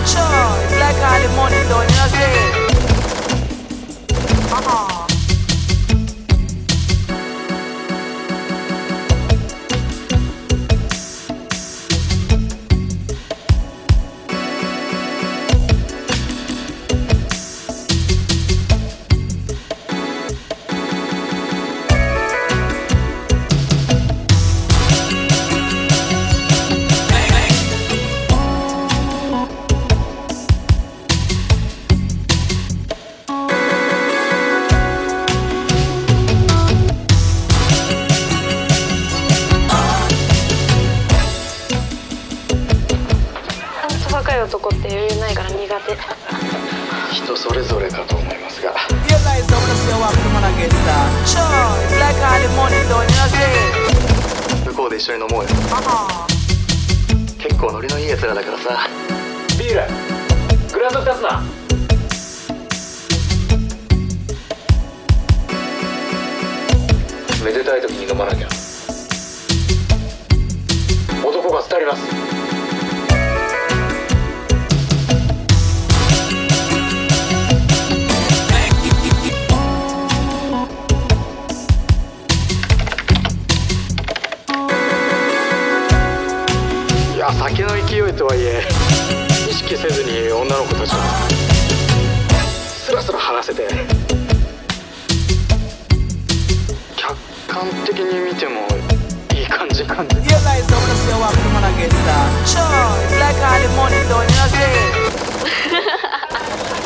Sure, it's like all the money done, you know say. 若い男って余裕ないから苦手。 人それぞれかと思いますが。 Realize I'm gonna say what the man against that. Sure, it's like all the money done, you know say. 向こうで一緒に飲もうよ。結構ノリのいい奴らだからさ。ビールグランド2つな。めでたい時に飲まなきゃ男が廃ります。いや、酒の勢いとはいえ意識せずに女の子たちをスラスラ話せて、客観的に見てもいい感じ。 Realize I'm gonna say what the man against that. Sure, it's like all the money done, you know say.